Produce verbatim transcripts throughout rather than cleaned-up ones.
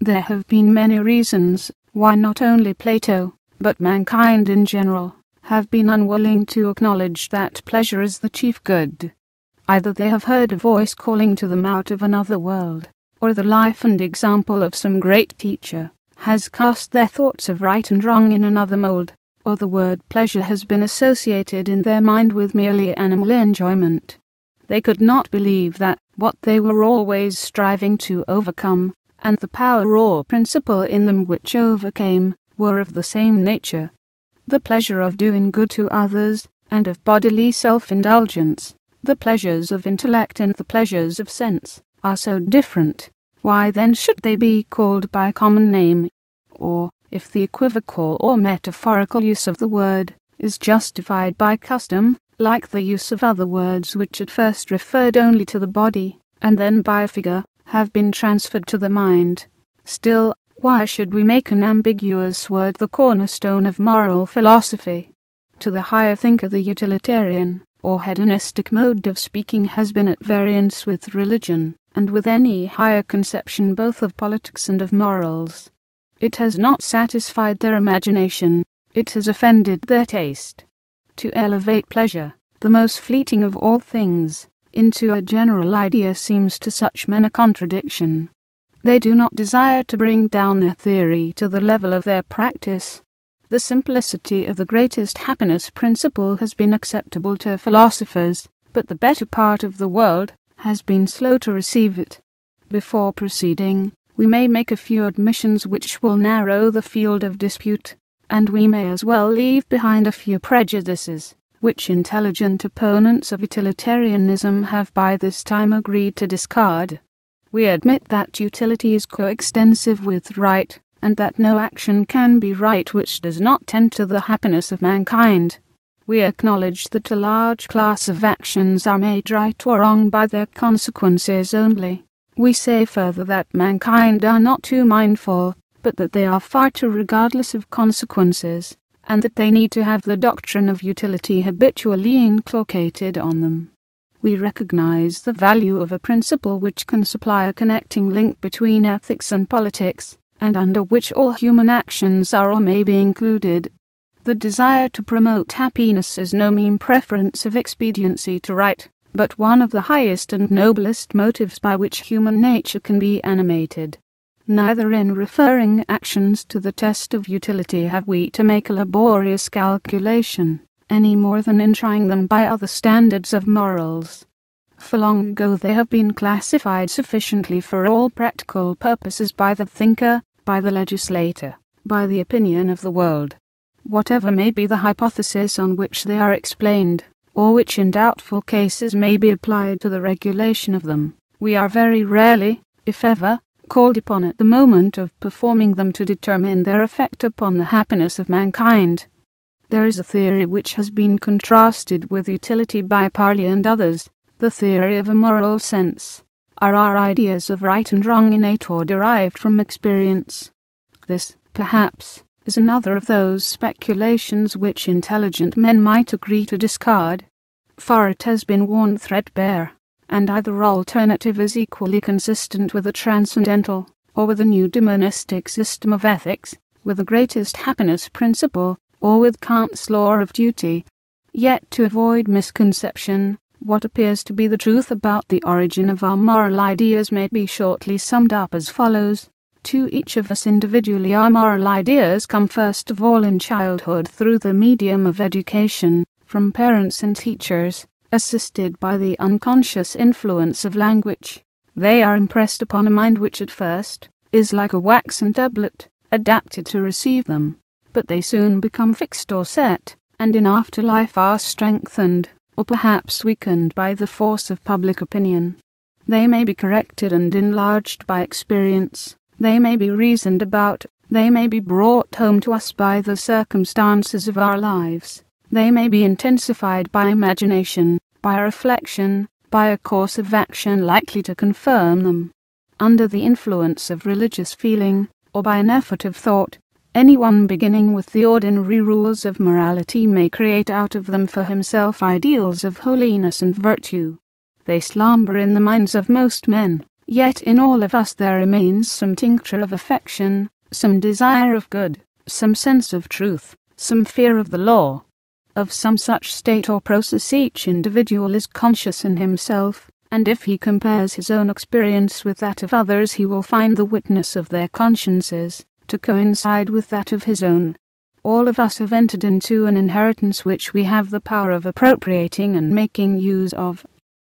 There have been many reasons why not only Plato, but mankind in general, have been unwilling to acknowledge that pleasure is the chief good. Either they have heard a voice calling to them out of another world, or the life and example of some great teacher has cast their thoughts of right and wrong in another mold, or the word pleasure has been associated in their mind with merely animal enjoyment. They could not believe that what they were always striving to overcome, and the power or principle in them which overcame, were of the same nature. The pleasure of doing good to others, and of bodily self-indulgence, the pleasures of intellect and the pleasures of sense, are so different. Why then should they be called by a common name? Or, if the equivocal or metaphorical use of the word is justified by custom, like the use of other words which at first referred only to the body, and then by a figure, have been transferred to the mind, still, why should we make an ambiguous word the cornerstone of moral philosophy? To the higher thinker the utilitarian, or hedonistic mode of speaking has been at variance with religion, and with any higher conception both of politics and of morals. It has not satisfied their imagination, it has offended their taste. To elevate pleasure, the most fleeting of all things, into a general idea seems to such men a contradiction. They do not desire to bring down their theory to the level of their practice. The simplicity of the greatest happiness principle has been acceptable to philosophers, but the better part of the world has been slow to receive it. Before proceeding, we may make a few admissions which will narrow the field of dispute, and we may as well leave behind a few prejudices, which intelligent opponents of utilitarianism have by this time agreed to discard. We admit that utility is coextensive with right, and that no action can be right which does not tend to the happiness of mankind. We acknowledge that a large class of actions are made right or wrong by their consequences only. We say further that mankind are not too mindful, but that they are far too regardless of consequences, and that they need to have the doctrine of utility habitually inculcated on them. We recognize the value of a principle which can supply a connecting link between ethics and politics, and under which all human actions are or may be included. The desire to promote happiness is no mean preference of expediency to right, but one of the highest and noblest motives by which human nature can be animated. Neither in referring actions to the test of utility have we to make a laborious calculation, any more than in trying them by other standards of morals. For long ago they have been classified sufficiently for all practical purposes by the thinker, by the legislator, by the opinion of the world. Whatever may be the hypothesis on which they are explained, or which in doubtful cases may be applied to the regulation of them, we are very rarely, if ever, called upon at the moment of performing them to determine their effect upon the happiness of mankind. There is a theory which has been contrasted with utility by Parley and others, the theory of a moral sense. Are our ideas of right and wrong innate or derived from experience? This, perhaps, is another of those speculations which intelligent men might agree to discard, for it has been worn threadbare, and either alternative is equally consistent with a transcendental, or with a new demonistic system of ethics, with the greatest happiness principle, or with Kant's law of duty. Yet to avoid misconception, what appears to be the truth about the origin of our moral ideas may be shortly summed up as follows. To each of us individually our moral ideas come first of all in childhood through the medium of education, from parents and teachers, assisted by the unconscious influence of language. They are impressed upon a mind which at first is like a waxen tablet, adapted to receive them, but they soon become fixed or set, and in after life are strengthened, or perhaps weakened by the force of public opinion. They may be corrected and enlarged by experience, they may be reasoned about, they may be brought home to us by the circumstances of our lives, they may be intensified by imagination, by reflection, by a course of action likely to confirm them. Under the influence of religious feeling, or by an effort of thought, anyone beginning with the ordinary rules of morality may create out of them for himself ideals of holiness and virtue. They slumber in the minds of most men, Yet in all of us there remains some tincture of affection, some desire of good, some sense of truth, some fear of the law. Of some such state or process each individual is conscious in himself, and if he compares his own experience with that of others he will find the witness of their consciences to coincide with that of his own. All of us have entered into an inheritance which we have the power of appropriating and making use of.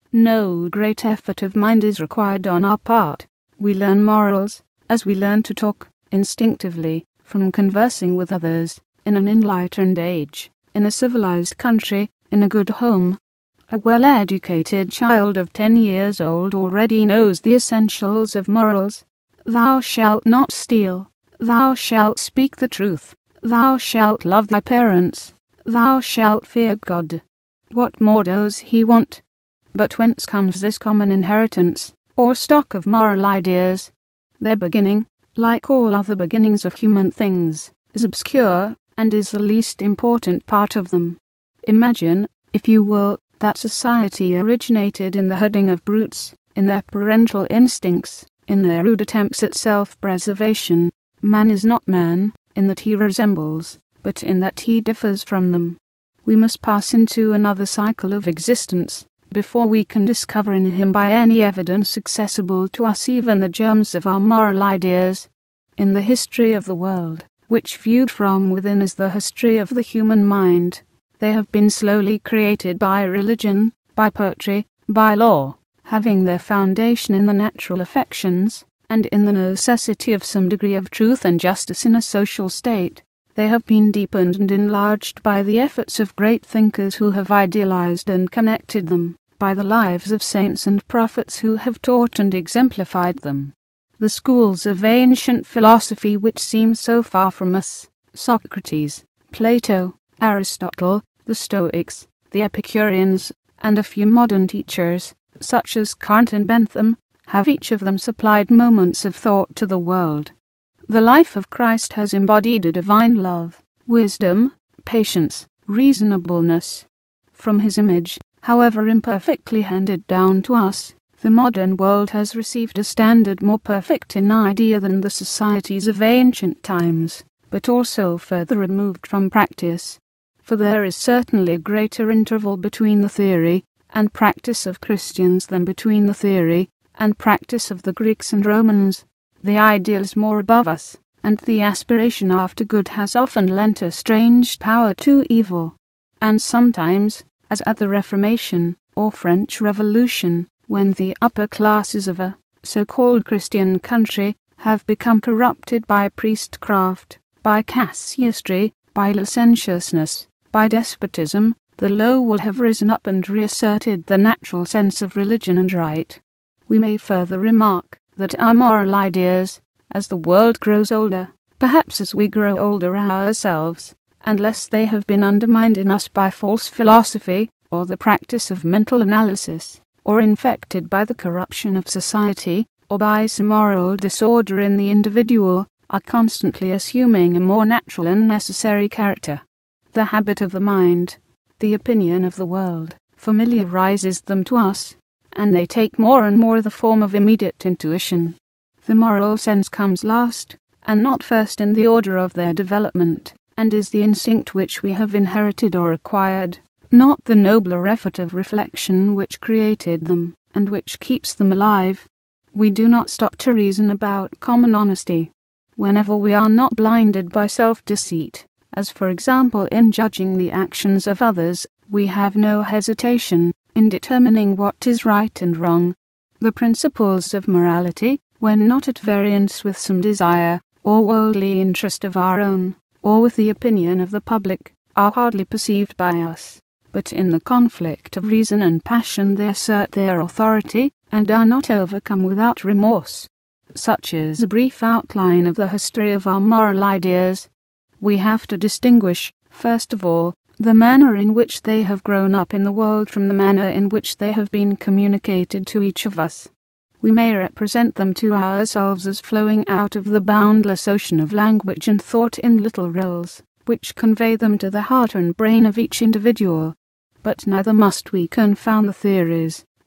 No great effort of mind is required on our part. We learn morals, as we learn to talk, instinctively, from conversing with others, in an enlightened age, in a civilized country, in a good home. A well-educated child of ten years old already knows the essentials of morals. Thou shalt not steal. Thou shalt speak the truth. Thou shalt love thy parents. Thou shalt fear God. What more does he want? But whence comes this common inheritance, or stock of moral ideas? Their beginning, like all other beginnings of human things, is obscure, and is the least important part of them. Imagine, if you will, that society originated in the herding of brutes, in their parental instincts, in their rude attempts at self-preservation. Man is not man, in that he resembles, but in that he differs from them. We must pass into another cycle of existence, before we can discover in him by any evidence accessible to us even the germs of our moral ideas. In the history of the world, which viewed from within is the history of the human mind, they have been slowly created by religion, by poetry, by law, having their foundation in the natural affections, and in the necessity of some degree of truth and justice in a social state. They have been deepened and enlarged by the efforts of great thinkers who have idealized and connected them, by the lives of saints and prophets who have taught and exemplified them. The schools of ancient philosophy which seem so far from us, Socrates, Plato, Aristotle, the Stoics, the Epicureans, and a few modern teachers, such as Kant and Bentham, have each of them supplied moments of thought to the world. The life of Christ has embodied a divine love, wisdom, patience, reasonableness. From his image, however imperfectly handed down to us, the modern world has received a standard more perfect in idea than the societies of ancient times, but also further removed from practice. For there is certainly a greater interval between the theory and practice of Christians than between the theory and practice of the Greeks and Romans. The ideal is more above us, and the aspiration after good has often lent a strange power to evil. And sometimes, as at the Reformation, or French Revolution, when the upper classes of a so-called Christian country have become corrupted by priestcraft, by casuistry, by licentiousness, by despotism, the low will have risen up and reasserted the natural sense of religion and right. We may further remark that our moral ideas, as the world grows older, perhaps as we grow older ourselves, unless they have been undermined in us by false philosophy, or the practice of mental analysis, or infected by the corruption of society, or by some moral disorder in the individual, are constantly assuming a more natural and necessary character. The habit of the mind, the opinion of the world, familiarizes them to us, and they take more and more the form of immediate intuition. The moral sense comes last, and not first in the order of their development, and is the instinct which we have inherited or acquired, not the nobler effort of reflection which created them, and which keeps them alive. We do not stop to reason about common honesty. Whenever we are not blinded by self-deceit, as for example in judging the actions of others, we have no hesitation in determining what is right and wrong. The principles of morality, when not at variance with some desire, or worldly interest of our own, or with the opinion of the public, are hardly perceived by us, but in the conflict of reason and passion they assert their authority, and are not overcome without remorse. Such is a brief outline of the history of our moral ideas. We have to distinguish, first of all, the manner in which they have grown up in the world from the manner in which they have been communicated to each of us. We may represent them to ourselves as flowing out of the boundless ocean of language and thought in little rills, which convey them to the heart and brain of each individual. But neither must we confound the theories,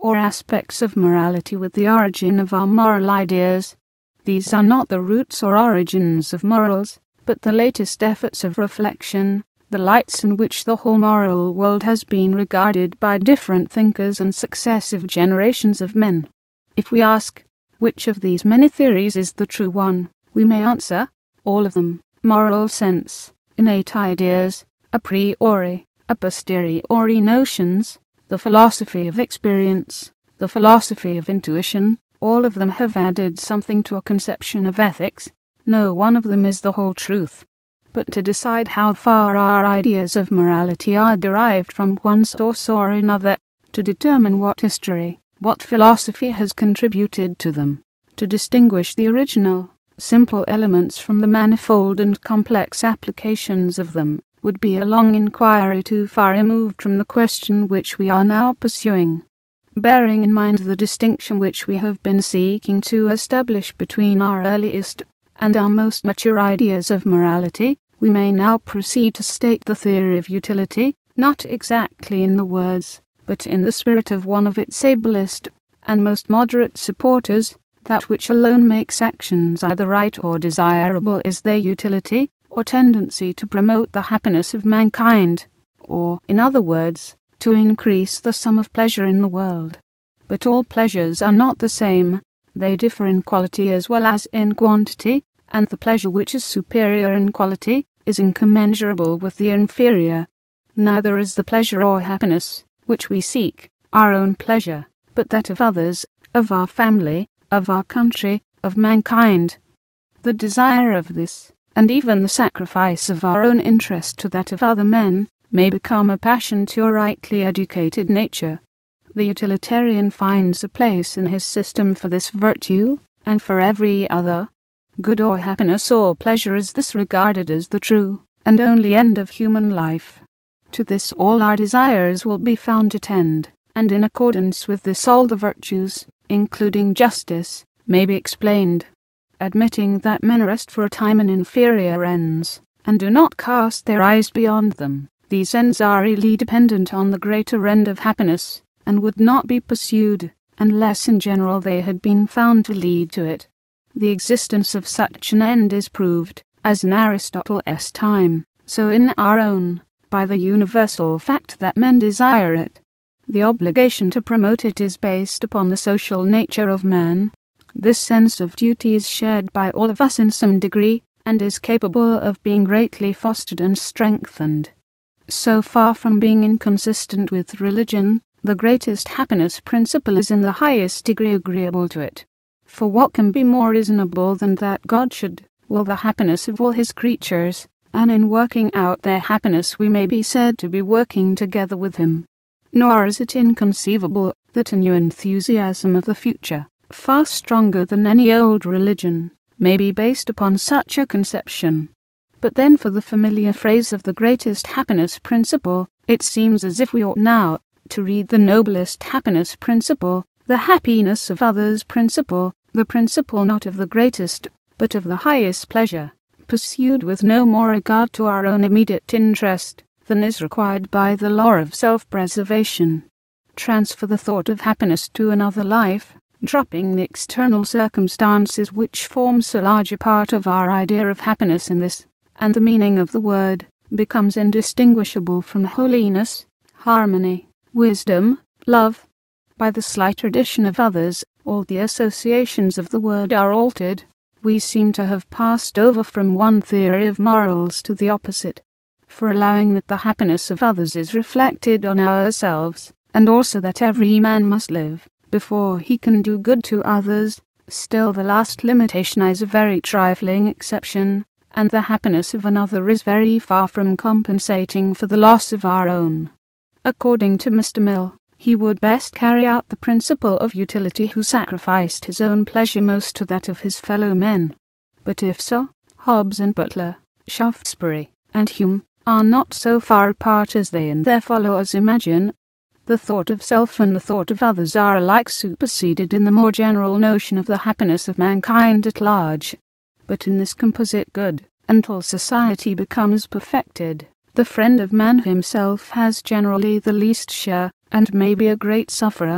or aspects of morality with the origin of our moral ideas. These are not the roots or origins of morals, but the latest efforts of reflection, the lights in which the whole moral world has been regarded by different thinkers and successive generations of men. If we ask, which of these many theories is the true one, we may answer, all of them. Moral sense, innate ideas, a priori, a posteriori notions, the philosophy of experience, the philosophy of intuition, all of them have added something to a conception of ethics. No one of them is the whole truth. But to decide how far our ideas of morality are derived from one source or another, to determine what history, what philosophy has contributed to them, to distinguish the original, simple elements from the manifold and complex applications of them, would be a long inquiry too far removed from the question which we are now pursuing. Bearing in mind the distinction which we have been seeking to establish between our earliest and our most mature ideas of morality, we may now proceed to state the theory of utility, not exactly in the words, but in the spirit of one of its ablest and most moderate supporters. That which alone makes actions either right or desirable is their utility, or tendency to promote the happiness of mankind, or, in other words, to increase the sum of pleasure in the world. But all pleasures are not the same, they differ in quality as well as in quantity, and the pleasure which is superior in quality is incommensurable with the inferior. Neither is the pleasure or happiness, which we seek, our own pleasure, but that of others, of our family, of our country, of mankind. The desire of this, and even the sacrifice of our own interest to that of other men, may become a passion to a rightly educated nature. The utilitarian finds a place in his system for this virtue, and for every other. Good or happiness or pleasure is this regarded as the true, and only end of human life. To this all our desires will be found to tend, and in accordance with this all the virtues, including justice, may be explained. Admitting that men rest for a time in inferior ends, and do not cast their eyes beyond them, these ends are really dependent on the greater end of happiness, and would not be pursued, unless in general they had been found to lead to it. The existence of such an end is proved, as in Aristotle's time, so in our own, by the universal fact that men desire it. The obligation to promote it is based upon the social nature of man. This sense of duty is shared by all of us in some degree, and is capable of being greatly fostered and strengthened. So far from being inconsistent with religion, the greatest happiness principle is in the highest degree agreeable to it. For what can be more reasonable than that God should will the happiness of all his creatures, and in working out their happiness we may be said to be working together with him. Nor is it inconceivable that a new enthusiasm of the future, far stronger than any old religion, may be based upon such a conception. But then for the familiar phrase of the greatest happiness principle, it seems as if we ought now to read the noblest happiness principle, the happiness of others principle, the principle not of the greatest, but of the highest pleasure, pursued with no more regard to our own immediate interest than is required by the law of self-preservation. Transfer the thought of happiness to another life, dropping the external circumstances which form so large a part of our idea of happiness in this, and the meaning of the word becomes indistinguishable from holiness, harmony, wisdom, love. By the slight addition of others, all the associations of the word are altered. We seem to have passed over from one theory of morals to the opposite. For allowing that the happiness of others is reflected on ourselves, and also that every man must live before he can do good to others, still the last limitation is a very trifling exception, and the happiness of another is very far from compensating for the loss of our own. According to Mister Mill, he would best carry out the principle of utility who sacrificed his own pleasure most to that of his fellow men. But if so, Hobbes and Butler, Shaftesbury, and Hume are not so far apart as they and their followers imagine. The thought of self and the thought of others are alike superseded in the more general notion of the happiness of mankind at large. But in this composite good, until society becomes perfected, the friend of man himself has generally the least share, and may be a great sufferer.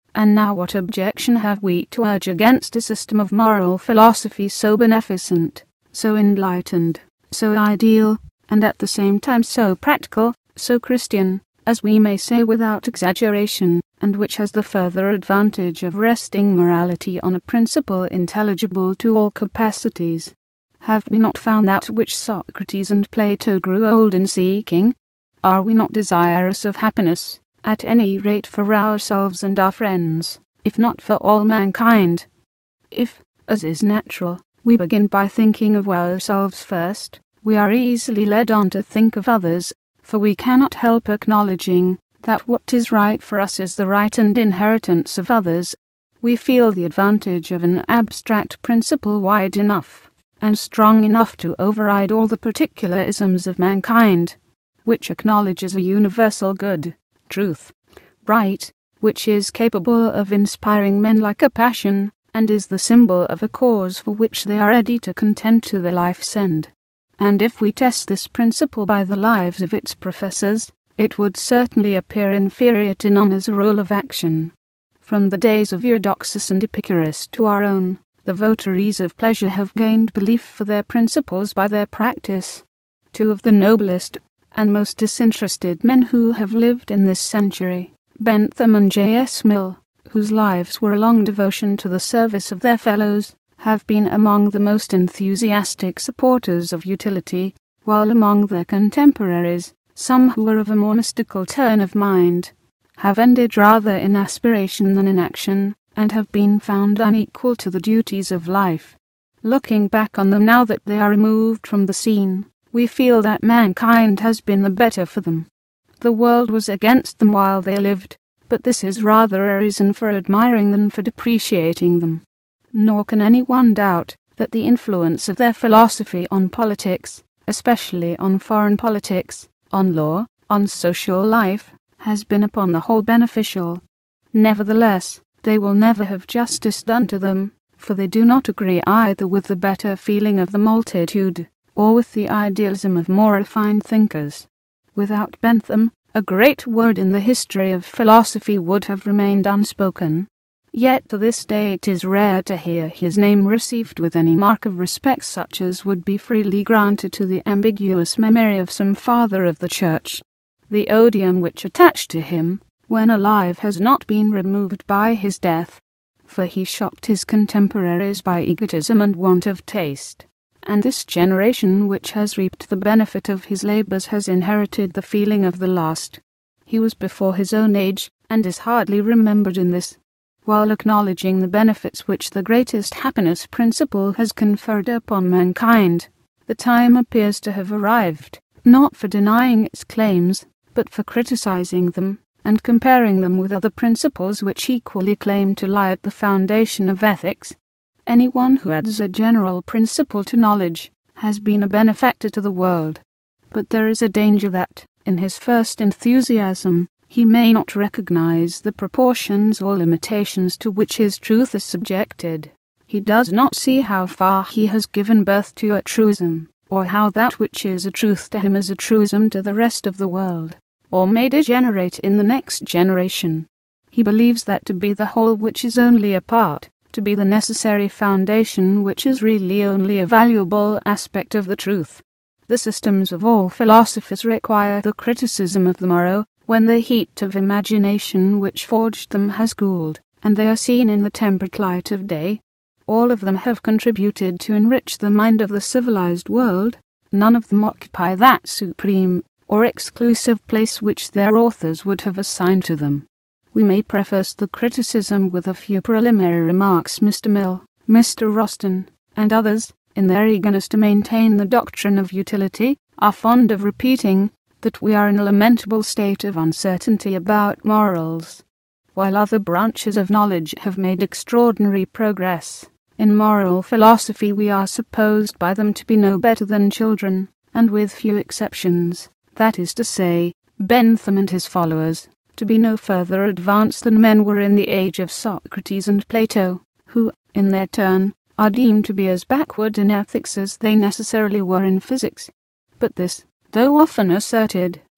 And now what objection have we to urge against a system of moral philosophy so beneficent, so enlightened, so ideal, and at the same time so practical, so Christian, as we may say without exaggeration, and which has the further advantage of resting morality on a principle intelligible to all capacities? Have we not found that which Socrates and Plato grew old in seeking? Are we not desirous of happiness, at any rate for ourselves and our friends, if not for all mankind? If, as is natural, we begin by thinking of ourselves first, we are easily led on to think of others, for we cannot help acknowledging that what is right for us is the right and inheritance of others. We feel the advantage of an abstract principle wide enough and strong enough to override all the particularisms of mankind, which acknowledges a universal good, truth, right, which is capable of inspiring men like a passion, and is the symbol of a cause for which they are ready to contend to their life's end. And if we test this principle by the lives of its professors, it would certainly appear inferior to none as a rule of action. From the days of Eudoxus and Epicurus to our own, the votaries of pleasure have gained belief for their principles by their practice. Two of the noblest and most disinterested men who have lived in this century, Bentham and J S Mill, whose lives were a long devotion to the service of their fellows, have been among the most enthusiastic supporters of utility, while among their contemporaries, some who were of a more mystical turn of mind, have ended rather in aspiration than in action, and have been found unequal to the duties of life. Looking back on them now that they are removed from the scene, we feel that mankind has been the better for them. The world was against them while they lived, but this is rather a reason for admiring than for depreciating them. Nor can anyone doubt that the influence of their philosophy on politics, especially on foreign politics, on law, on social life, has been upon the whole beneficial. Nevertheless, they will never have justice done to them, for they do not agree either with the better feeling of the multitude, or with the idealism of more refined thinkers. Without Bentham, a great word in the history of philosophy would have remained unspoken. Yet to this day it is rare to hear his name received with any mark of respect such as would be freely granted to the ambiguous memory of some father of the Church. The odium which attached to him, when alive, has not been removed by his death, for he shocked his contemporaries by egotism and want of taste, and this generation which has reaped the benefit of his labours has inherited the feeling of the last. He was before his own age, and is hardly remembered in this. While acknowledging the benefits which the greatest happiness principle has conferred upon mankind, the time appears to have arrived, not for denying its claims, but for criticizing them, and comparing them with other principles which equally claim to lie at the foundation of ethics. Anyone who adds a general principle to knowledge has been a benefactor to the world, but there is a danger that, in his first enthusiasm, he may not recognize the proportions or limitations to which his truth is subjected. He does not see how far he has given birth to a truism, or how that which is a truth to him is a truism to the rest of the world, or may degenerate in the next generation. He believes that to be the whole which is only a part, to be the necessary foundation which is really only a valuable aspect of the truth. The systems of all philosophers require the criticism of the morrow, when the heat of imagination which forged them has cooled, and they are seen in the temperate light of day. All of them have contributed to enrich the mind of the civilized world. None of them occupy that supreme or exclusive place which their authors would have assigned to them. We may preface the criticism with a few preliminary remarks. Mister Mill, Mister Roston, and others, in their eagerness to maintain the doctrine of utility, are fond of repeating that we are in a lamentable state of uncertainty about morals, while other branches of knowledge have made extraordinary progress. In moral philosophy we are supposed by them to be no better than children, and with few exceptions, that is to say, Bentham and his followers, to be no further advanced than men were in the age of Socrates and Plato, who, in their turn, are deemed to be as backward in ethics as they necessarily were in physics. But this, though often asserted,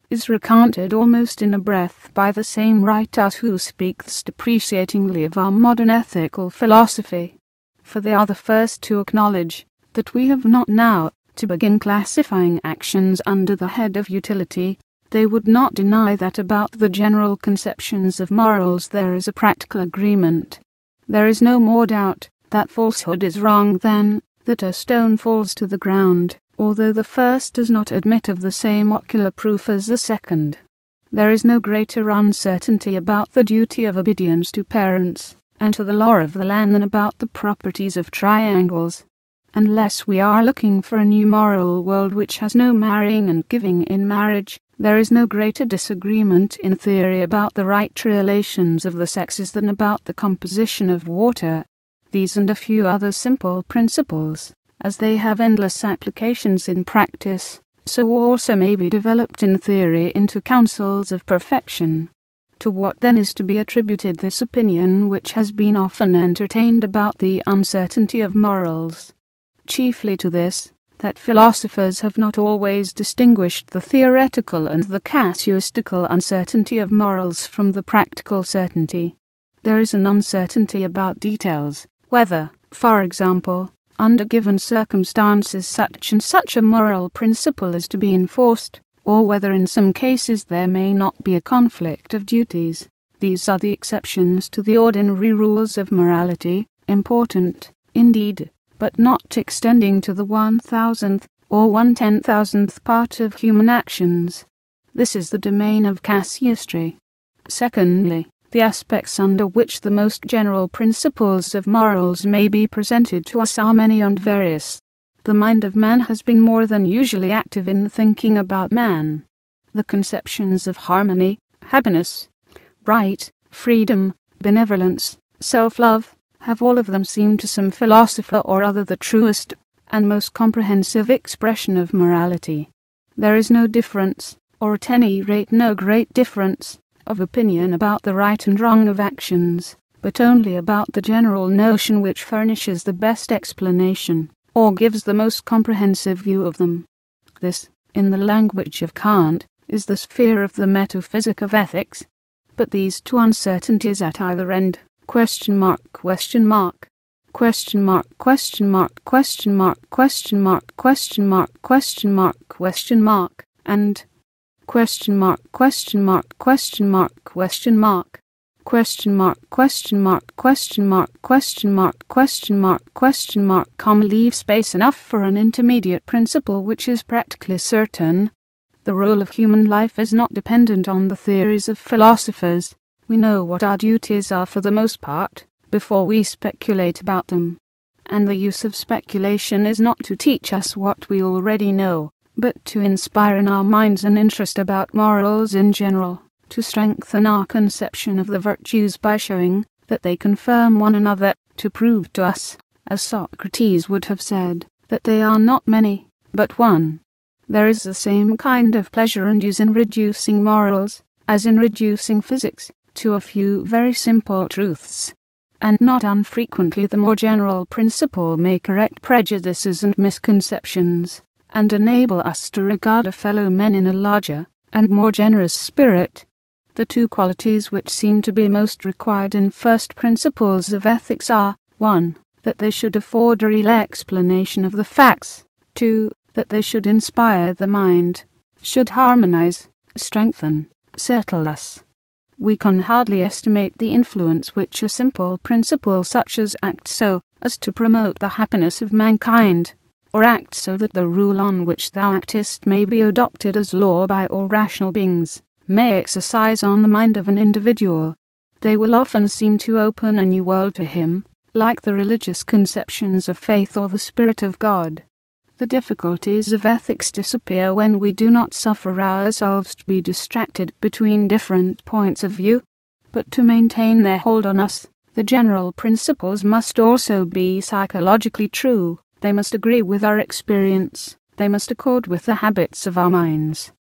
is recounted almost in a breath by the same writer who speaks depreciatingly of our modern ethical philosophy. For they are the first to acknowledge that we have not now to begin classifying actions under the head of utility. They would not deny that about the general conceptions of morals there is a practical agreement. There is no more doubt that falsehood is wrong than that a stone falls to the ground, although the first does not admit of the same ocular proof as the second. There is no greater uncertainty about the duty of obedience to parents and to the law of the land than about the properties of triangles. Unless we are looking for a new moral world which has no marrying and giving in marriage, there is no greater disagreement in theory about the right relations of the sexes than about the composition of water. These and a few other simple principles, as they have endless applications in practice, so also may be developed in theory into counsels of perfection. To what then is to be attributed this opinion which has been often entertained about the uncertainty of morals? Chiefly to this, that philosophers have not always distinguished the theoretical and the casuistical uncertainty of morals from the practical certainty. There is an uncertainty about details, whether, for example, under given circumstances such and such a moral principle is to be enforced, or whether in some cases there may not be a conflict of duties. These are the exceptions to the ordinary rules of morality, important, indeed, but not extending to the one thousandth or one ten thousandth part of human actions. This is the domain of casuistry. Secondly, the aspects under which the most general principles of morals may be presented to us are many and various. The mind of man has been more than usually active in thinking about man. The conceptions of harmony, happiness, right, freedom, benevolence, self-love, have all of them seemed to some philosopher or other the truest and most comprehensive expression of morality. There is no difference, or at any rate no great difference, of opinion about the right and wrong of actions, but only about the general notion which furnishes the best explanation, or gives the most comprehensive view of them. This, in the language of Kant, is the sphere of the metaphysic of ethics. But these two uncertainties at either end, question mark, question mark, question mark, question mark, question mark, question mark, question mark, question mark, question mark, and question mark, question mark, question mark, question mark, question mark, question mark, question mark, question mark, question mark, question mark, comma, leave space enough for an intermediate principle which is practically certain. The rule of human life is not dependent on the theories of philosophers. We know what our duties are for the most part, before we speculate about them. And the use of speculation is not to teach us what we already know, but to inspire in our minds an interest about morals in general, to strengthen our conception of the virtues by showing that they confirm one another, to prove to us, as Socrates would have said, that they are not many, but one. There is the same kind of pleasure and use in reducing morals, as in reducing physics, to a few very simple truths. And not unfrequently the more general principle may correct prejudices and misconceptions, and enable us to regard a fellow man in a larger and more generous spirit. The two qualities which seem to be most required in first principles of ethics are, one, that they should afford a real explanation of the facts, two, that they should inspire the mind, should harmonize, strengthen, settle us. We can hardly estimate the influence which a simple principle such as act so as to promote the happiness of mankind, or act so that the rule on which thou actest may be adopted as law by all rational beings, may exercise on the mind of an individual. They will often seem to open a new world to him, like the religious conceptions of faith or the Spirit of God. The difficulties of ethics disappear when we do not suffer ourselves to be distracted between different points of view, but to maintain their hold on us. The general principles must also be psychologically true. They must agree with our experience. They must accord with the habits of our minds.